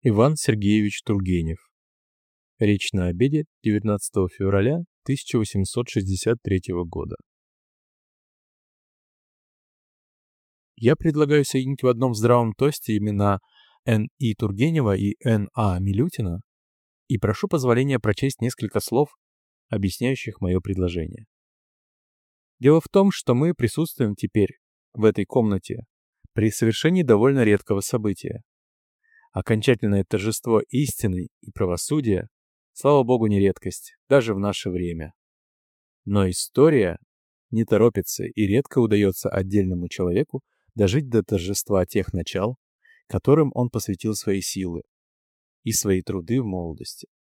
Иван Сергеевич Тургенев. Речь на обеде 19 февраля 1863 года. Я предлагаю соединить в одном здравом тосте имена Н.И. Тургенева и Н.А. Милютина и прошу позволения прочесть несколько слов, объясняющих мое предложение. Дело в том, что мы присутствуем теперь в этой комнате при совершении довольно редкого события. Окончательное торжество истины и правосудия, слава богу, не редкость, даже в наше время. Но история не торопится и редко удается отдельному человеку дожить до торжества тех начал, которым он посвятил свои силы и свои труды в молодости.